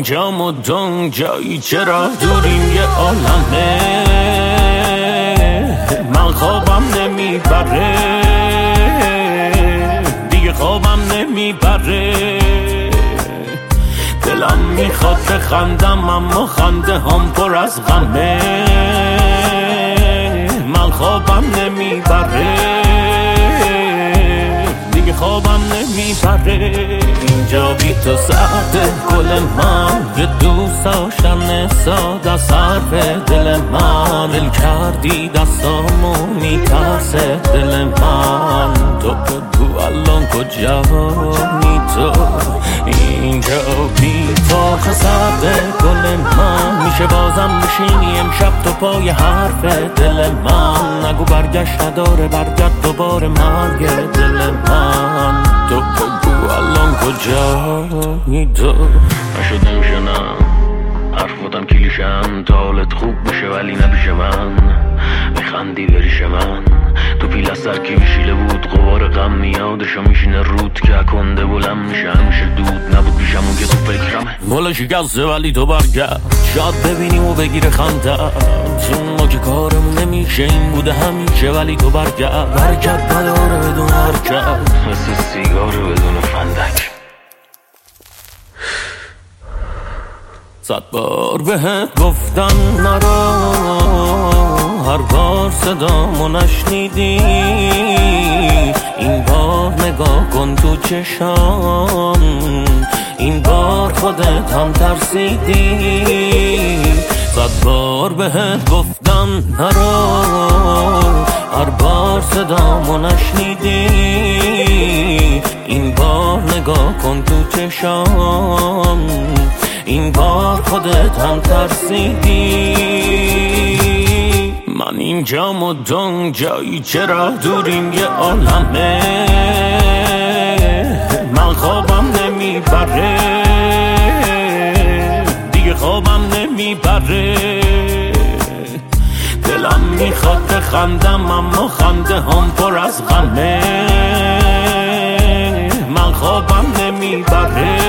اینجا مدام جایی چرا دوریم یه عالمه، من خوابم نمیبره دیگه، خوابم نمیبره. دلم میخواد بخندم اما خنده هم پر از غمه، من خوابم نمیبره دیگه، خوابم نمیبره. اینجا بی تو سرده گل من، یه دوست داشتن ساده از حرف دل من، دل کردی دستامو میترسه دل من. تو بگو الان کجایی تو، اینجا بی تو سرده گل من، میشه بازم بشینی امشب تو پای حرف دل من. نگو برگشت نداره، برگرد دوباره مرگ دل من. تو بگو الان کجایی تو. نشده میشنم حرفاتم کلیشم، تا حالت خوب میشه ولی نپیش من، میخندی بریش من. تو پیل از سر کی میشیله بود غبار غم، میادشو میشینه رود که کنده بلند میشه، همیشه دود نبود پیشمون که تو فکرمه. مولا شکسته ولی تو برگرد، شاید ببینیم و بگیره خنده. چون ما که کارمون نمیشه این بوده همیشه، ولی تو برگرد نداره بدون حرکت، مثل سیگار بدون فندک. 100 بار بهت گفتم نرو، هر بار صدامو نشنیدی. این بار نگاه کن تو چشام، این بار خودت هم ترسیدی. 100 بار بهت گفتم نرو، هر بار صدامو نشنیدی. این بار نگاه کن تو چشام، این بار خودت هم ترسیدی. من اینجا مدام جایی چرا دوریم یه عالمه، من خوابم نمیبره دیگه، خوابم نمیبره. دلم میخواد بخندم اما خنده هم پر از غمه، من خوابم نمیبره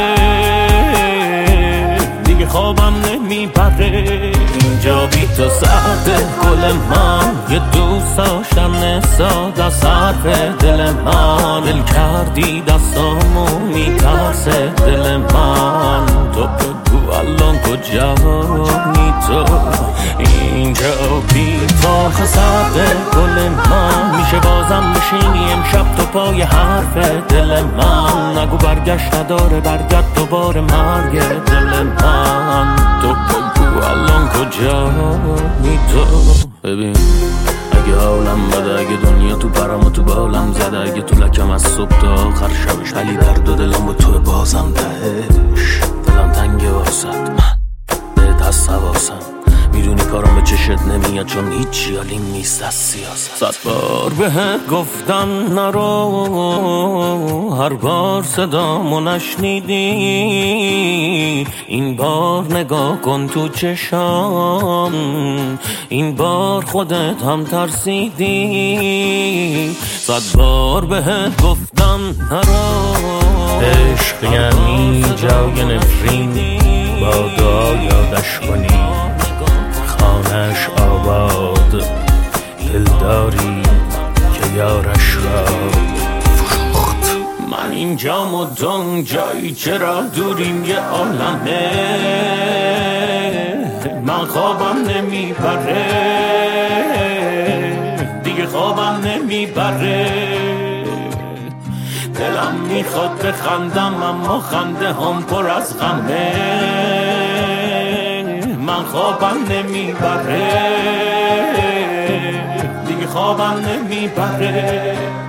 دیگه، خوابم نمیبره. اینجا بی تو سرده گل من، یه دوست داشتن ساده از حرف دل من، دل کردی دستامو میترسه دل من. تو بگو الان کجایی تو، اینجا بی تو سرده گل من، میشه بازم بشینی امشب تو پای حرف دل من. نگو برگشت نداره، برگرد دوباره مرگ دل من. تو بگو الان کجایی تو. ببین اگه حالم بده، اگه دنیا تو پرم و تو بالم زده، اگه تو لکم از صبح تا آخر شبش، ولی درد و دلم با تو بازم تهش. دلم تنگه واسد، من بهت هست حواسم، میدونی کارم به چشت نمیاد چون هیچی حالیم نیست از سیاست. 100 بار بهت گفتم نرو، هر بار صدامو نشنیدی. این بار نگاه کن تو چشام، این بار خودت هم ترسیدی. 100 بار بهت گفتم نرو، عشق یعنی جای نفرین، با دعا یادش کنی خانش آباد. دلداری که یارش را فروخت. من اینجا مدام جایی چرا دوریم یه عالمه، من خوابم نمیبره دیگه، خوابم نمیبره. دلم میخواد بخندم اما خنده هم پر از غمه، من خوابم نمیبره دیگه، خوابم نمیبره.